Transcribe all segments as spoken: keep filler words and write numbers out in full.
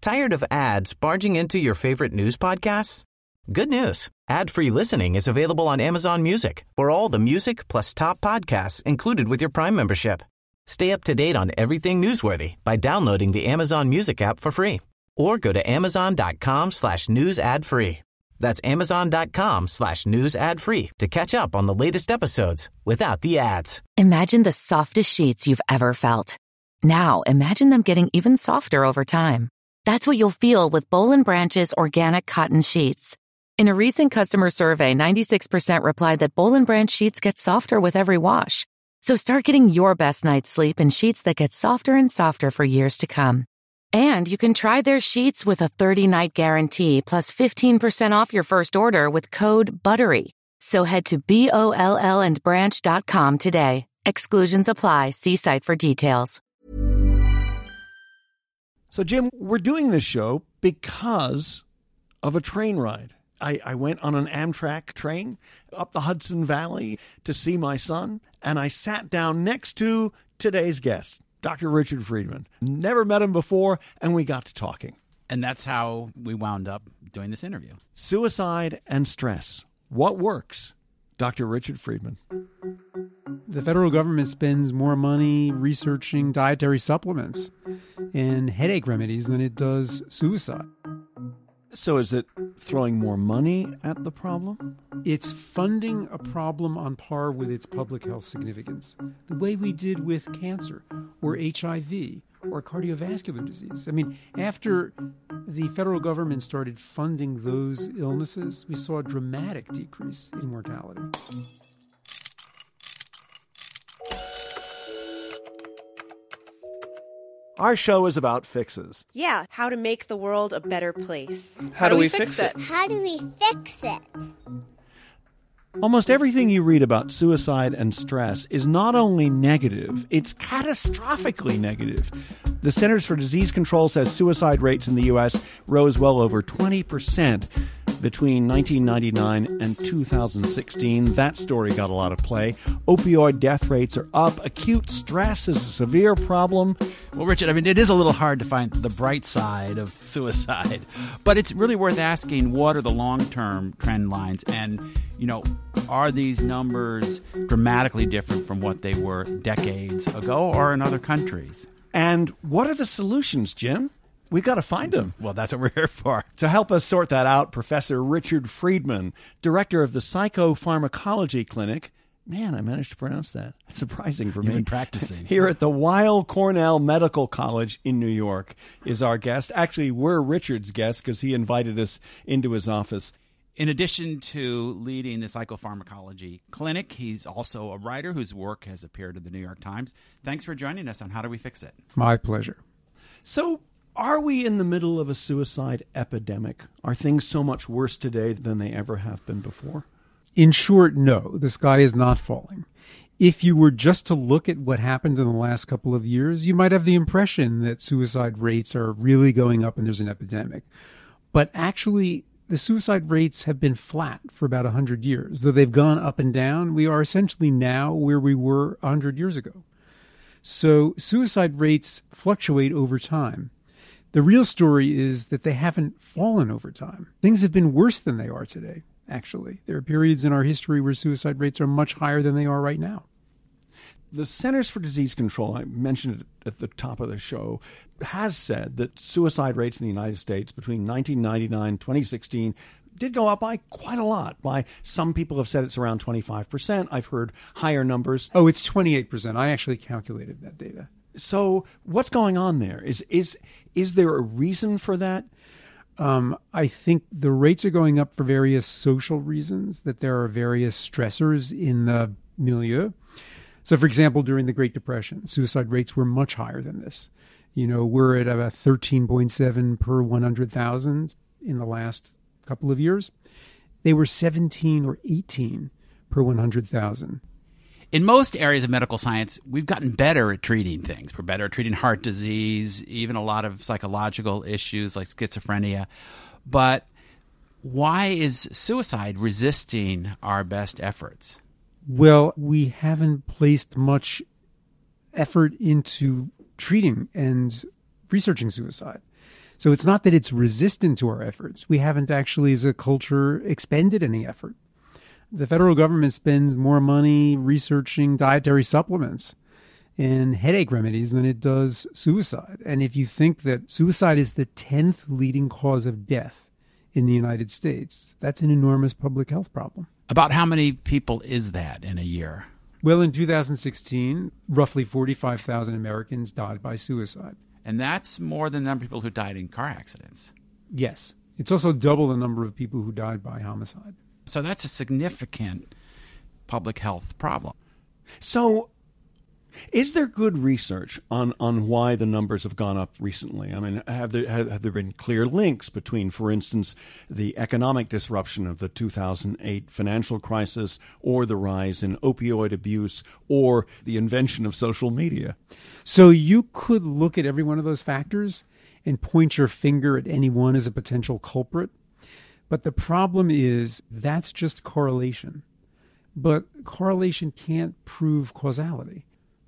Tired of ads barging into your favorite news podcasts? Good news. Ad-free listening is available on Amazon Music for all the music plus top podcasts included with your Prime membership. Stay up to date on everything newsworthy by downloading the Amazon Music app for free or go to amazon.com slash news ad free. That's amazon.com slash news ad free to catch up on the latest episodes without the ads. Imagine the softest sheets you've ever felt. Now imagine them getting even softer over time. That's what you'll feel with Boll and Branch's organic cotton sheets. In a recent customer survey, ninety-six percent replied that Boll and Branch sheets get softer with every wash. So start getting your best night's sleep in sheets that get softer and softer for years to come. And you can try their sheets with a thirty-night guarantee plus fifteen percent off your first order with code BUTTERY. So head to B O L L and branch dot com today. Exclusions apply. See site for details. So, Jim, we're doing this show because of a train ride. I, I went on an Amtrak train up the Hudson Valley to see my son, and I sat down next to today's guest, Doctor Richard Friedman. Never met him before, and we got to talking. And that's how we wound up doing this interview. Suicide and stress. What works? Doctor Richard Friedman. The federal government spends more money researching dietary supplements and headache remedies than it does suicide. So is it throwing more money at the problem? It's funding a problem on par with its public health significance, the way we did with cancer or H I V or cardiovascular disease. I mean, after the federal government started funding those illnesses, we saw a dramatic decrease in mortality. Our show is about fixes. Yeah, how to make the world a better place. How, how do we fix it? it? How do we fix it? Almost everything you read about suicide and stress is not only negative, it's catastrophically negative. The Centers for Disease Control says suicide rates in the U S rose well over twenty percent between nineteen ninety-nine and two thousand sixteen. That story got a lot of play. Opioid death rates are up. Acute stress is a severe problem. Well, Richard, I mean, it is a little hard to find the bright side of suicide, but it's really worth asking, what are the long-term trend lines? And, you know, are these numbers dramatically different from what they were decades ago or in other countries? And what are the solutions, Jim? We've got to find them. Well, that's what we're here for. To help us sort that out, Professor Richard Friedman, director of the Psychopharmacology Clinic. Man, I managed to pronounce that. That's surprising for You've me. been practicing. Here at the Weill Cornell Medical College in New York is our guest. Actually, we're Richard's guest because he invited us into his office. In addition to leading the Psychopharmacology Clinic, he's also a writer whose work has appeared in the New York Times. Thanks for joining us on How Do We Fix It? My pleasure. So, are we in the middle of a suicide epidemic? Are things so much worse today than they ever have been before? In short, no, the sky is not falling. If you were just to look at what happened in the last couple of years, you might have the impression that suicide rates are really going up and there's an epidemic. But actually, the suicide rates have been flat for about one hundred years. Though they've gone up and down, we are essentially now where we were one hundred years ago. So suicide rates fluctuate over time. The real story is that they haven't fallen over time. Things have been worse than they are today, actually. There are periods in our history where suicide rates are much higher than they are right now. The Centers for Disease Control, I mentioned it at the top of the show, has said that suicide rates in the United States between nineteen ninety-nine and twenty sixteen did go up by quite a lot. By some people have said it's around twenty-five percent. I've heard higher numbers. Oh, it's twenty-eight percent. I actually calculated that data. So what's going on there? Is is is there a reason for that? Um, I think the rates are going up for various social reasons, that there are various stressors in the milieu. So, for example, during the Great Depression, suicide rates were much higher than this. You know, we're at about thirteen point seven per one hundred thousand in the last couple of years. They were seventeen or eighteen per one hundred thousand. In most areas of medical science, we've gotten better at treating things. We're better at treating heart disease, even a lot of psychological issues like schizophrenia. But why is suicide resisting our best efforts? Well, we haven't placed much effort into treating and researching suicide. So it's not that it's resistant to our efforts. We haven't actually, as a culture, expended any effort. The federal government spends more money researching dietary supplements and headache remedies than it does suicide. And if you think that suicide is the tenth leading cause of death in the United States, that's an enormous public health problem. About how many people is that in a year? Well, in two thousand sixteen, roughly forty-five thousand Americans died by suicide. And that's more than the number of people who died in car accidents. Yes. It's also double the number of people who died by homicide. So that's a significant public health problem. So is there good research on, on why the numbers have gone up recently? I mean, have there, have, have there been clear links between, for instance, the economic disruption of the two thousand eight financial crisis or the rise in opioid abuse or the invention of social media? So you could look at every one of those factors and point your finger at any one as a potential culprit. But the problem is that's just correlation. But correlation can't prove causality.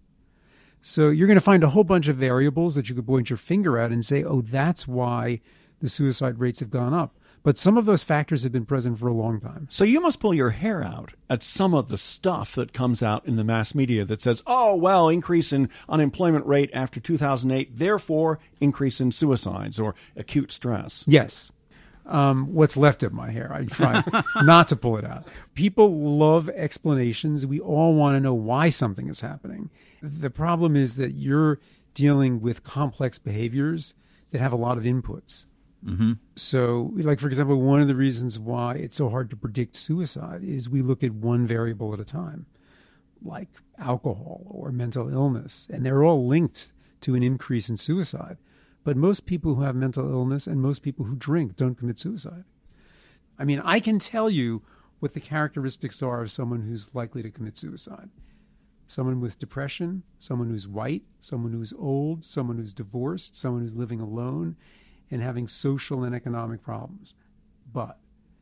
So you're going to find a whole bunch of variables that you could point your finger at and say, oh, that's why the suicide rates have gone up. But some of those factors have been present for a long time. So you must pull your hair out at some of the stuff that comes out in the mass media that says, oh, well, increase in unemployment rate after two thousand eight, therefore increase in suicides or acute stress. Yes. Um, what's left of my hair. I try not to pull it out. People love explanations. We all want to know why something is happening. The problem is that you're dealing with complex behaviors that have a lot of inputs. Mm-hmm. So, like, for example, one of the reasons why it's so hard to predict suicide is we look at one variable at a time, like alcohol or mental illness, and they're all linked to an increase in suicide. But most people who have mental illness and most people who drink don't commit suicide. I mean, I can tell you what the characteristics are of someone who's likely to commit suicide. Someone with depression, someone who's white, someone who's old, someone who's divorced, someone who's living alone and having social and economic problems. But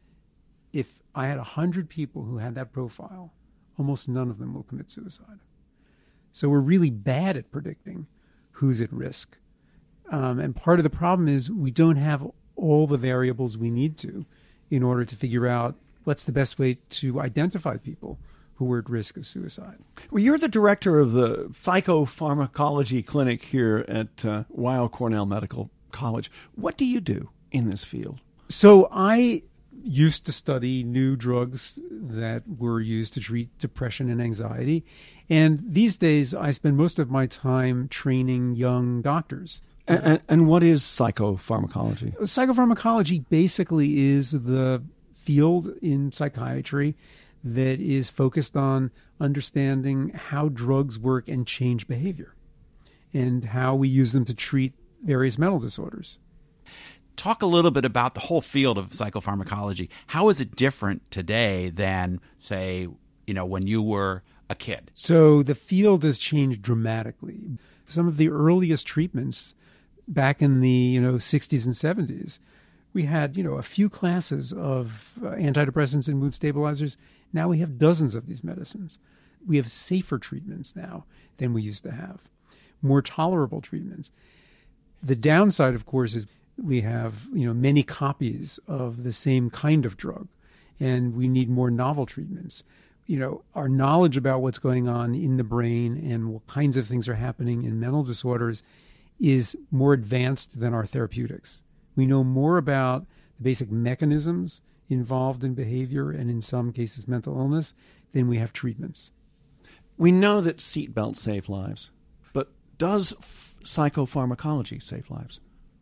if I had one hundred people who had that profile, almost none of them will commit suicide. So we're really bad at predicting who's at risk. Um, and part of the problem is we don't have all the variables we need to in order to figure out what's the best way to identify people who are at risk of suicide. Well, you're the director of the psychopharmacology clinic here at uh, Weill Cornell Medical College. What do you do in this field? So I used to study new drugs that were used to treat depression and anxiety. And these days, I spend most of my time training young doctors. And, and what is psychopharmacology? Psychopharmacology basically is the field in psychiatry that is focused on understanding how drugs work and change behavior and how we use them to treat various mental disorders. Talk a little bit about the whole field of psychopharmacology. How is it different today than, say, you know, when you were a kid? So the field has changed dramatically. Some of the earliest treatments back in the, you know, sixties and seventies, we had, you know, a few classes of uh, antidepressants and mood stabilizers. Now we have dozens of these medicines. We have safer treatments now than we used to have, more tolerable treatments. The downside, of course, is we have, you know, many copies of the same kind of drug, and we need more novel treatments. You know, our knowledge about what's going on in the brain and what kinds of things are happening in mental disorders is more advanced than our therapeutics. We know more about the basic mechanisms involved in behavior and in some cases mental illness than we have treatments. We know that seatbelts save lives, but does f- psychopharmacology save lives?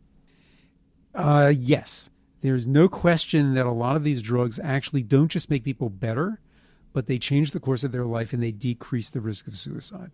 Uh, yes. There's no question that a lot of these drugs actually don't just make people better, but they change the course of their life and they decrease the risk of suicide.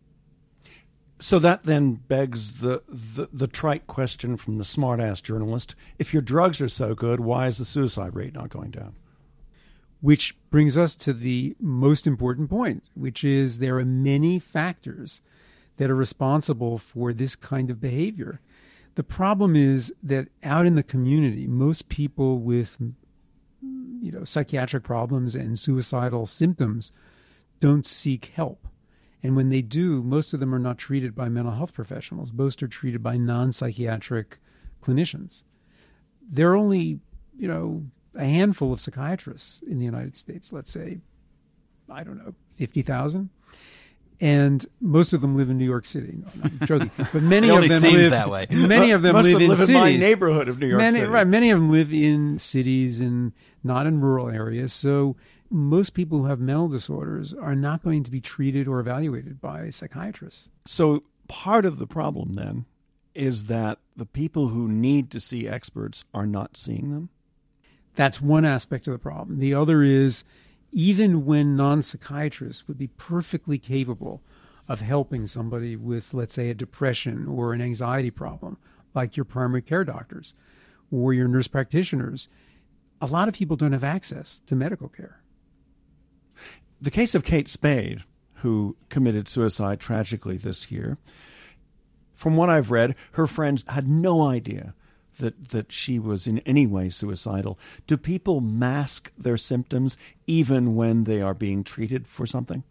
So that then begs the, the, the trite question from the smart-ass journalist. If your drugs are so good, why is the suicide rate not going down? Which brings us to the most important point, which is there are many factors that are responsible for this kind of behavior. The problem is that out in the community, most people with, you know, psychiatric problems and suicidal symptoms don't seek help. And when they do, most of them are not treated by mental health professionals. Most are treated by non-psychiatric clinicians. There are only, you know, a handful of psychiatrists in the United States, let's say, I don't know, fifty thousand. And most of them live in New York City. No, no, I'm joking. But many it of only them seems live that way. Many of them Most live of them in live cities. in my neighborhood of New York many, City. Right, many of them live in cities and not in rural areas. So most people who have mental disorders are not going to be treated or evaluated by psychiatrists. So part of the problem then is that the people who need to see experts are not seeing them? That's one aspect of the problem. The other is, even when non-psychiatrists would be perfectly capable of helping somebody with, let's say, a depression or an anxiety problem, like your primary care doctors or your nurse practitioners, a lot of people don't have access to medical care. The case of Kate Spade, who committed suicide tragically this year, from what I've read, her friends had no idea that, that she was in any way suicidal. Do people mask their symptoms even when they are being treated for something?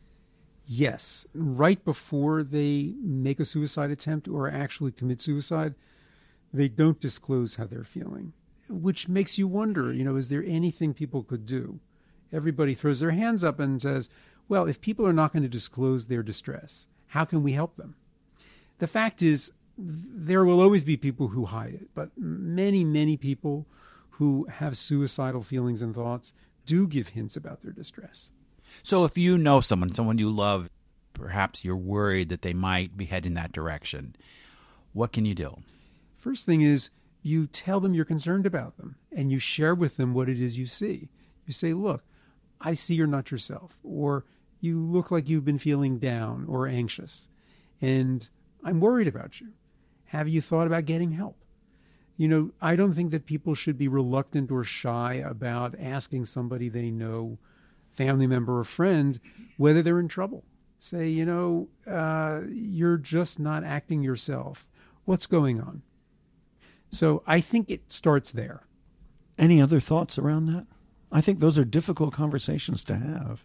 Yes. Right before they make a suicide attempt or actually commit suicide, they don't disclose how they're feeling, which makes you wonder, you know, is there anything people could do? Everybody throws their hands up and says, well, if people are not going to disclose their distress, how can we help them? The fact is, there will always be people who hide it, but many, many people who have suicidal feelings and thoughts do give hints about their distress. So if you know someone, someone you love, perhaps you're worried that they might be heading that direction, what can you do? First thing is you tell them you're concerned about them and you share with them what it is you see. You say, look, I see you're not yourself, or you look like you've been feeling down or anxious, and I'm worried about you. Have you thought about getting help? You know, I don't think that people should be reluctant or shy about asking somebody they know, family member or friend, whether they're in trouble. Say, you know, uh, you're just not acting yourself. What's going on? So I think it starts there. Any other thoughts around that? I think those are difficult conversations to have.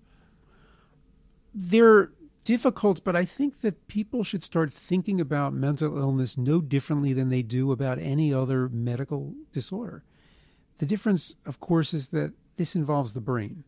They're difficult, but I think that people should start thinking about mental illness no differently than they do about any other medical disorder. The difference, of course, is that this involves the brain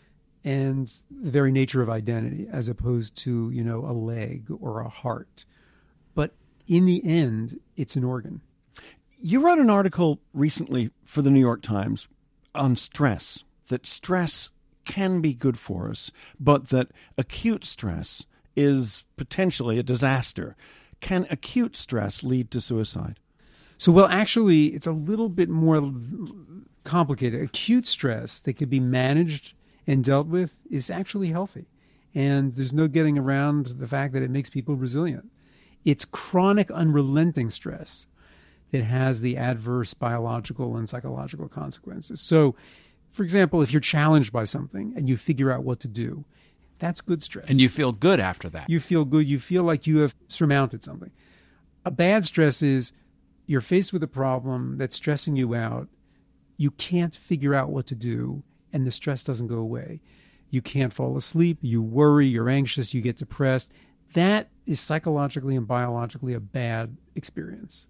and the very nature of identity, as opposed to, you know, a leg or a heart. But in the end, it's an organ. You wrote an article recently for the New York Times on stress, that stress can be good for us, but that acute stress is potentially a disaster. Can acute stress lead to suicide? So, well, actually, it's a little bit more complicated. Acute stress that can be managed and dealt with is actually healthy. And there's no getting around the fact that it makes people resilient. It's chronic, unrelenting stress that has the adverse biological and psychological consequences. So, for example, if you're challenged by something and you figure out what to do, that's good stress. And you feel good after that. You feel good. You feel like you have surmounted something. A bad stress is you're faced with a problem that's stressing you out. You can't figure out what to do, and the stress doesn't go away. You can't fall asleep. You worry. You're anxious. You get depressed. That is psychologically and biologically a bad experience.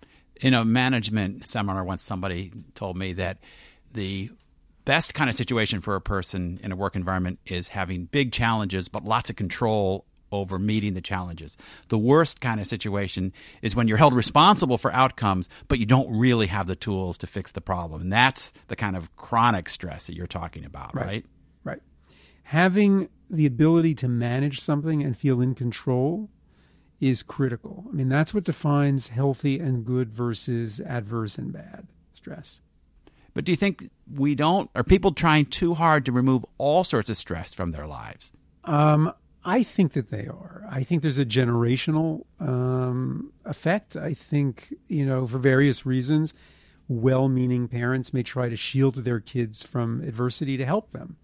In a management seminar once, somebody told me that the best kind of situation for a person in a work environment is having big challenges but lots of control over meeting the challenges. The worst kind of situation is when you're held responsible for outcomes but you don't really have the tools to fix the problem. And that's the kind of chronic stress that you're talking about, right? Right. Right. Having the ability to manage something and feel in control is critical. I mean, that's what defines healthy and good versus adverse and bad stress. But do you think we don't, are people trying too hard to remove all sorts of stress from their lives? Um, I think that they are. I think there's a generational um, effect. I think, you know, for various reasons, well-meaning parents may try to shield their kids from adversity to help them.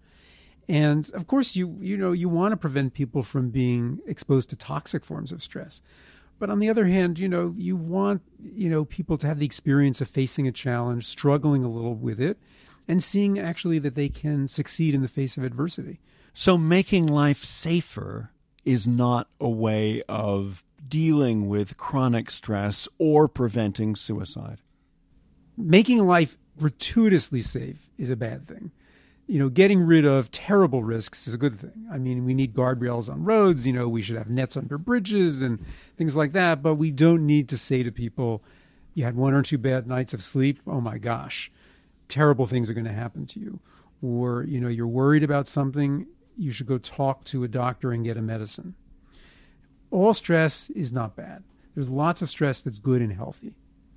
And of course, you you know, you want to prevent people from being exposed to toxic forms of stress. But on the other hand, you know, you want, you know, people to have the experience of facing a challenge, struggling a little with it, and seeing actually that they can succeed in the face of adversity. So making life safer is not a way of dealing with chronic stress or preventing suicide? Making life gratuitously safe is a bad thing. You know, getting rid of terrible risks is a good thing. I mean, we need guardrails on roads. You know, we should have nets under bridges and things like that. But we don't need to say to people, you had one or two bad nights of sleep. Oh, my gosh, terrible things are going to happen to you. Or, you know, you're worried about something. You should go talk to a doctor and get a medicine. All stress is not bad. There's lots of stress that's good and healthy.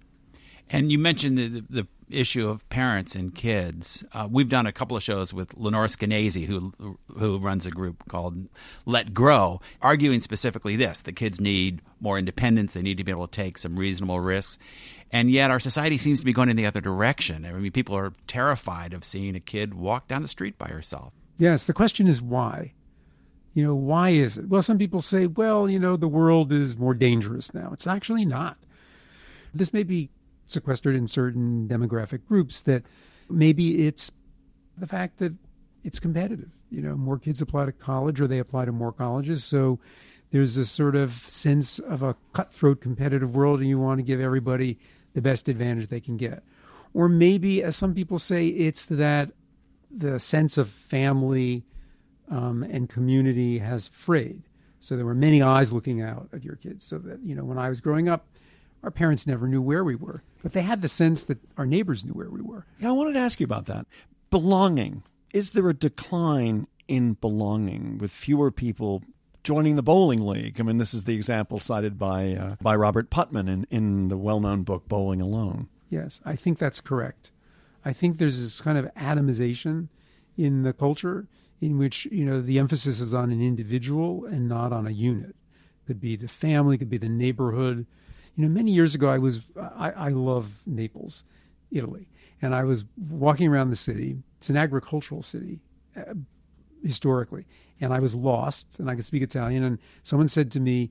And you mentioned the, the, the issue of parents and kids. Uh, we've done a couple of shows with Lenore Skenazy, who who runs a group called Let Grow, arguing specifically this: the kids need more independence. They need to be able to take some reasonable risks. And yet our society seems to be going in the other direction. I mean, people are terrified of seeing a kid walk down the street by herself. Yes, the question is why. You know, why is it? Well, some people say, well, you know, the world is more dangerous now. It's actually not. This may be sequestered in certain demographic groups, that maybe it's the fact that it's competitive. You know, more kids apply to college or they apply to more colleges. So there's a sort of sense of a cutthroat competitive world, and you want to give everybody the best advantage they can get. Or maybe, as some people say, it's that the sense of family um, and community has frayed. So there were many eyes looking out at your kids. So that, you know, when I was growing up, our parents never knew where we were, but they had the sense that our neighbors knew where we were. Yeah, I wanted to ask you about that. Belonging. Is there a decline in belonging with fewer people joining the bowling league? I mean, this is the example cited by uh, by Robert Putnam in, in the well-known book Bowling Alone. Yes, I think that's correct. I think there's this kind of atomization in the culture in which, you know, the emphasis is on an individual and not on a unit. Could be the family, could be the neighborhood. You know, many years ago, I was, I, I love Naples, Italy, and I was walking around the city. It's an agricultural city, uh, historically, and I was lost, and I could speak Italian, and someone said to me,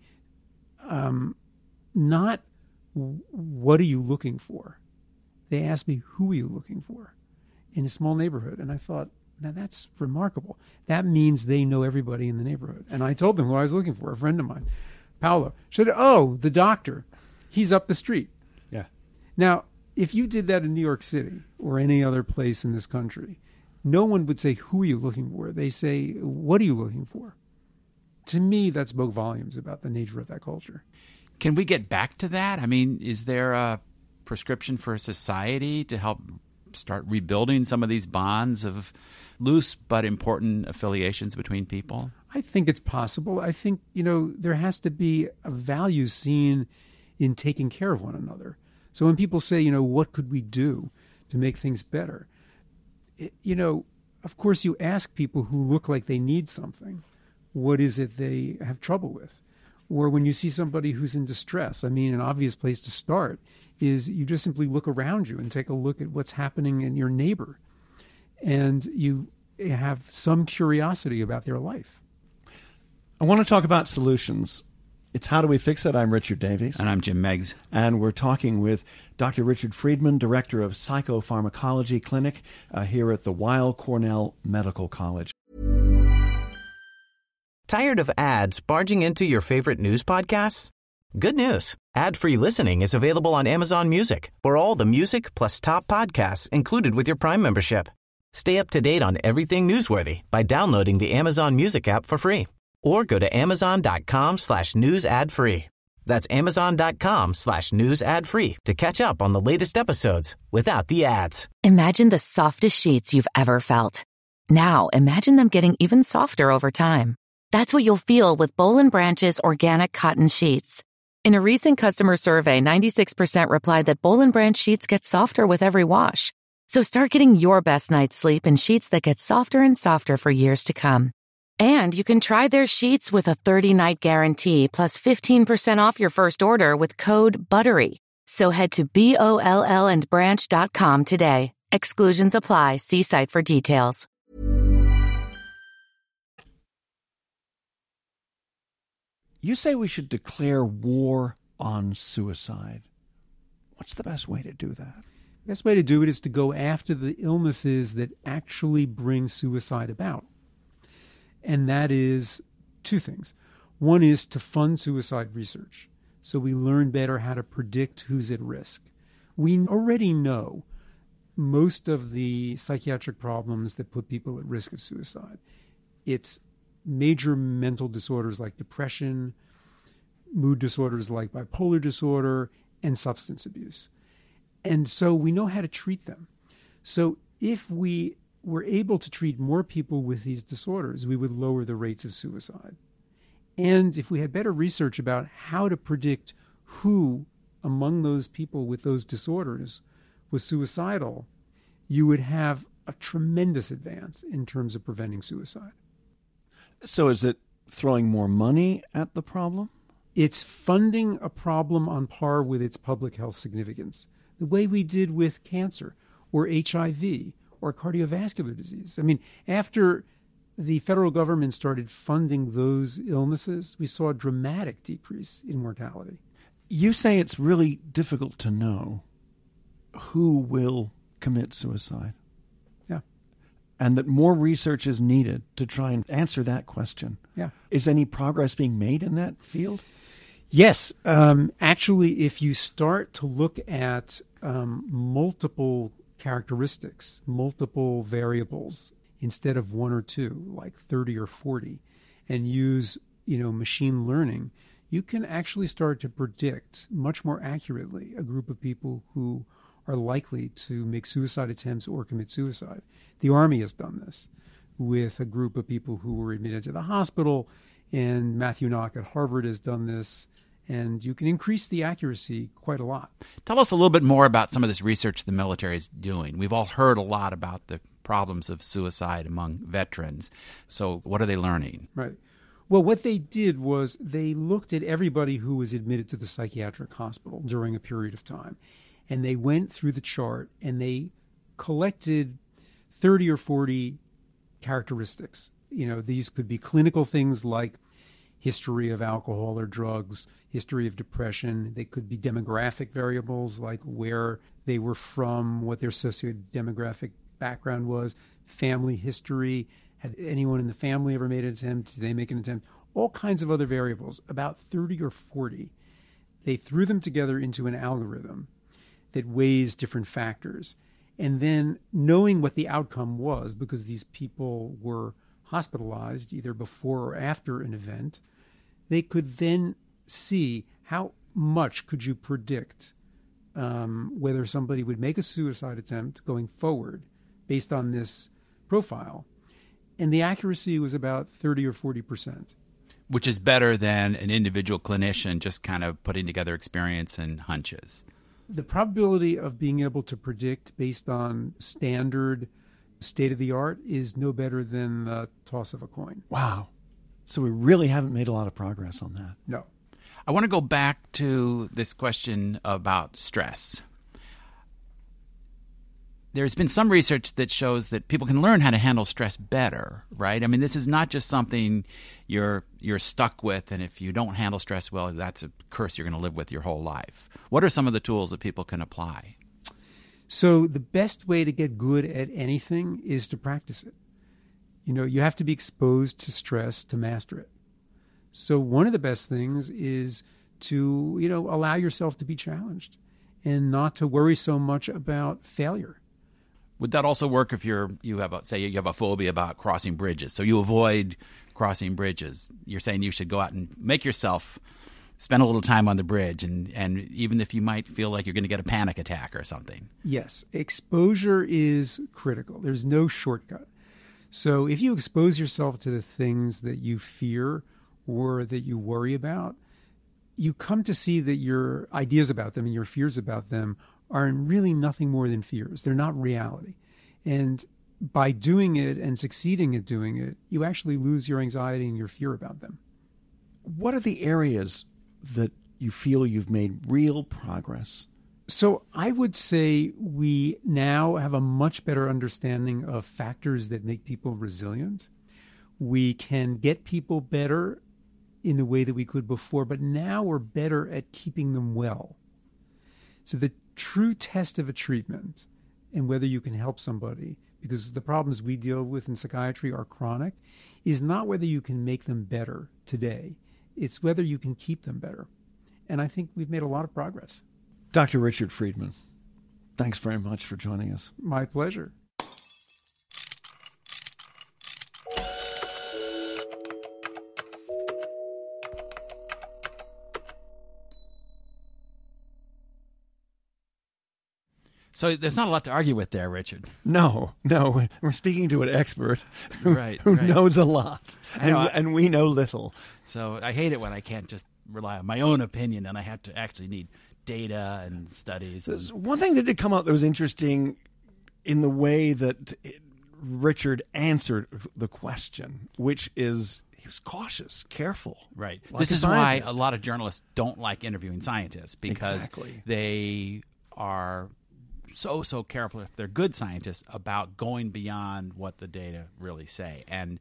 um, not what are you looking for? They asked me, who are you looking for in a small neighborhood? And I thought, now that's remarkable. That means they know everybody in the neighborhood. And I told them who I was looking for, a friend of mine, Paolo. Said, oh, the doctor. He's up the street. Yeah. Now, if you did that in New York City or any other place in this country, no one would say, who are you looking for? They say, what are you looking for? To me, that spoke volumes about the nature of that culture. Can we get back to that? I mean, is there a prescription for society to help start rebuilding some of these bonds of loose but important affiliations between people? I think it's possible. I think, you know, there has to be a value seen in taking care of one another. So when people say, you know, what could we do to make things better? It, you know, of course you ask people who look like they need something, what is it they have trouble with? Or when you see somebody who's in distress, I mean, an obvious place to start is you just simply look around you and take a look at what's happening in your neighbor. And you have some curiosity about their life. I want to talk about solutions. It's How Do We Fix It? I'm Richard Davies. And I'm Jim Meggs. And we're talking with Doctor Richard Friedman, Director of Psychopharmacology Clinic uh, here at the Weill Cornell Medical College. Tired of ads barging into your favorite news podcasts? Good news. Ad-free listening is available on Amazon Music for all the music plus top podcasts included with your Prime membership. Stay up to date on everything newsworthy by downloading the Amazon Music app for free or go to amazon.com slash news ad free. That's amazon.com slash news ad free to catch up on the latest episodes without the ads. Imagine the softest sheets you've ever felt. Now imagine them getting even softer over time. That's what you'll feel with Boll and Branch's organic cotton sheets. In a recent customer survey, ninety-six percent replied that Boll and Branch sheets get softer with every wash. So start getting your best night's sleep in sheets that get softer and softer for years to come. And you can try their sheets with a thirty-night guarantee plus fifteen percent off your first order with code BUTTERY. So head to B O L L and branch dot com today. Exclusions apply. See site for details. You say we should declare war on suicide. What's the best way to do that? The best way to do it is to go after the illnesses that actually bring suicide about. And that is two things. One is to fund suicide research, so we learn better how to predict who's at risk. We already know most of the psychiatric problems that put people at risk of suicide. It's major mental disorders like depression, mood disorders like bipolar disorder, and substance abuse. And so we know how to treat them. So if we were able to treat more people with these disorders, we would lower the rates of suicide. And if we had better research about how to predict who among those people with those disorders was suicidal, you would have a tremendous advance in terms of preventing suicide. So is it throwing more money at the problem? It's funding a problem on par with its public health significance, the way we did with cancer or H I V or cardiovascular disease. I mean, after the federal government started funding those illnesses, we saw a dramatic decrease in mortality. You say it's really difficult to know who will commit suicide. Yeah. And that more research is needed to try and answer that question. Yeah. Is any progress being made in that field? Yes. Um, actually, if you start to look at um, multiple characteristics, multiple variables, instead of one or two, like thirty or forty, and use, you know, machine learning, you can actually start to predict much more accurately a group of people who are likely to make suicide attempts or commit suicide. The Army has done this with a group of people who were admitted to the hospital, and Matthew Knock at Harvard has done this, and you can increase the accuracy quite a lot. Tell us a little bit more about some of this research the military is doing. We've all heard a lot about the problems of suicide among veterans. So what are they learning? Right. Well, what they did was they looked at everybody who was admitted to the psychiatric hospital during a period of time, and they went through the chart and they collected thirty or forty characteristics. You know, these could be clinical things like history of alcohol or drugs, history of depression. They could be demographic variables like where they were from, what their socio-demographic background was, family history. Had anyone in the family ever made an attempt? Did they make an attempt? All kinds of other variables, about thirty or forty. They threw them together into an algorithm that weighs different factors. And then knowing what the outcome was, because these people were hospitalized either before or after an event, they could then see how much could you predict um, whether somebody would make a suicide attempt going forward based on this profile. And the accuracy was about thirty or forty percent. Which is better than an individual clinician just kind of putting together experience and hunches. The probability of being able to predict based on standard state-of-the-art is no better than the toss of a coin. Wow. So we really haven't made a lot of progress on that. No. I want to go back to this question about stress. There's been some research that shows that people can learn how to handle stress better, right? I mean, this is not just something you're you're stuck with, and if you don't handle stress well, that's a curse you're going to live with your whole life. What are some of the tools that people can apply? So the best way to get good at anything is to practice it. You know, you have to be exposed to stress to master it. So one of the best things is to, you know, allow yourself to be challenged and not to worry so much about failure. Would that also work if you're you have a, say you have a phobia about crossing bridges, so you avoid crossing bridges? You're saying you should go out and make yourself spend a little time on the bridge, and, and even if you might feel like you're going to get a panic attack or something. Yes, exposure is critical. There's no shortcut. So if you expose yourself to the things that you fear or that you worry about, you come to see that your ideas about them and your fears about them are really nothing more than fears. They're not reality. And by doing it and succeeding at doing it, you actually lose your anxiety and your fear about them. What are the areas that you feel you've made real progress? So I would say we now have a much better understanding of factors that make people resilient. We can get people better in the way that we could before, but now we're better at keeping them well. So the true test of a treatment and whether you can help somebody, because the problems we deal with in psychiatry are chronic, is not whether you can make them better today. It's whether you can keep them better. And I think we've made a lot of progress. Doctor Richard Friedman, thanks very much for joining us. My pleasure. So there's not a lot to argue with there, Richard. No, no. We're speaking to an expert who, right, who right. knows a lot, and, know, I, and we know little. So I hate it when I can't just rely on my own opinion and I have to actually need data and studies. And... One thing that did come out that was interesting in the way that it, Richard answered the question, which is he was cautious, careful. Right. Like this a is scientist. why a lot of journalists don't like interviewing scientists, because exactly. they are so, so careful, if they're good scientists, about going beyond what the data really say. And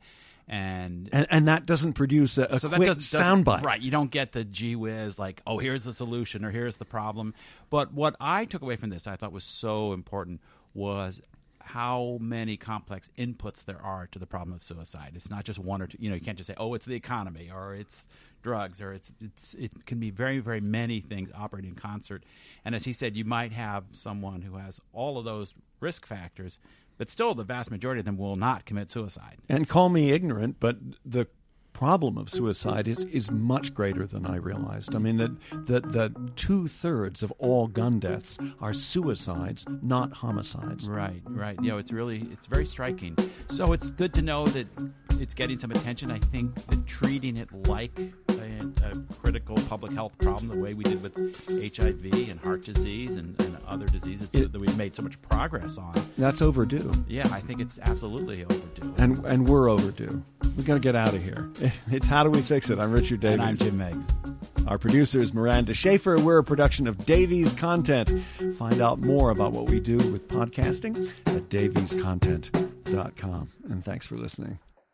and and, and that doesn't produce a, a so quick that doesn't, soundbite. Right. You don't get the gee whiz like, oh, here's the solution or here's the problem. But what I took away from this I thought was so important was how many complex inputs there are to the problem of suicide. It's not just one or two. You know, you can't just say, oh, it's the economy or it's drugs or it's it's it can be very, very many things operating in concert. And as he said, you might have someone who has all of those risk factors, but still the vast majority of them will not commit suicide. And call me ignorant, but the problem of suicide is, is much greater than I realized. I mean, that that that two-thirds of all gun deaths are suicides, not homicides. Right, right. You know, it's really, it's very striking. So it's good to know that it's getting some attention. I think that treating it like a, a critical public health problem, the way we did with H I V and heart disease and, and other diseases It, that we've made so much progress on. That's overdue. Yeah, I think it's absolutely overdue. And and we're overdue. We've got to get out of here. It's How Do We Fix It? I'm Richard Davies. And I'm Jim Meigs. Our producer is Miranda Schaefer. We're a production of Davies Content. Find out more about what we do with podcasting at davies content dot com. And thanks for listening.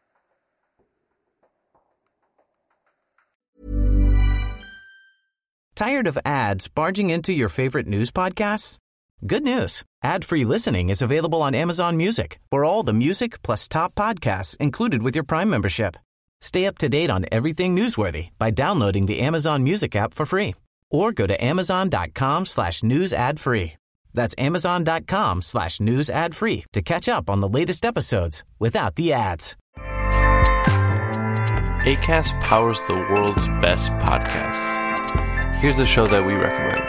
Tired of ads barging into your favorite news podcasts? Good news. Ad-free listening is available on Amazon Music for all the music plus top podcasts included with your Prime membership. Stay up to date on everything newsworthy by downloading the Amazon Music app for free or go to amazon.com slash news ad free. That's amazon.com slash news ad free to catch up on the latest episodes without the ads. Acast powers the world's best podcasts. Here's a show that we recommend.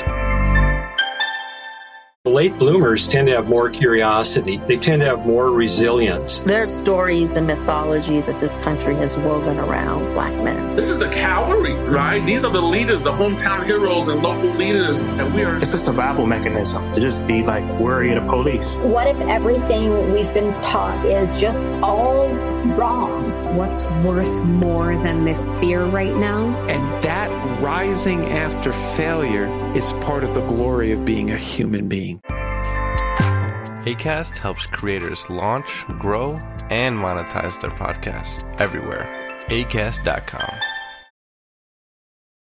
Late bloomers tend to have more curiosity. They tend to have more resilience. There's stories and mythology that this country has woven around black men. This is the cavalry, right? These are the leaders, the hometown heroes and local leaders. And we are... It's a survival mechanism to just be like worry of the police. What if everything we've been taught is just all wrong? What's worth more than this fear right now? And that rising after failure is part of the glory of being a human being. Acast helps creators launch, grow, and monetize their podcasts everywhere. acast dot com.